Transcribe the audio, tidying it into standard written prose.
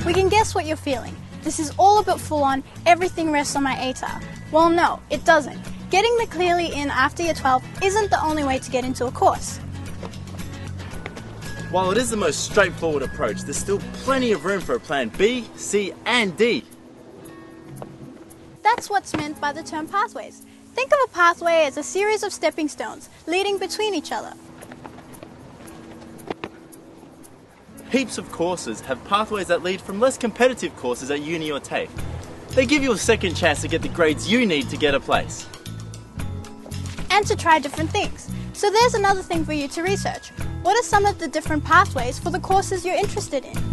We can guess what you're feeling. This is all a bit full on, everything rests on my ATAR. Well, no, it doesn't. Getting the clearly in after year 12 isn't the only way to get into a course. While it is the most straightforward approach, there's still plenty of room for a plan B, C, and D. That's what's meant by the term pathways. Think of a pathway as a series of stepping stones leading between each other. Heaps of courses have pathways that lead from less competitive courses at uni or TAFE. They give you a second chance to get the grades you need to get a place. And to try different things. So there's another thing for you to research. What are some of the different pathways for the courses you're interested in?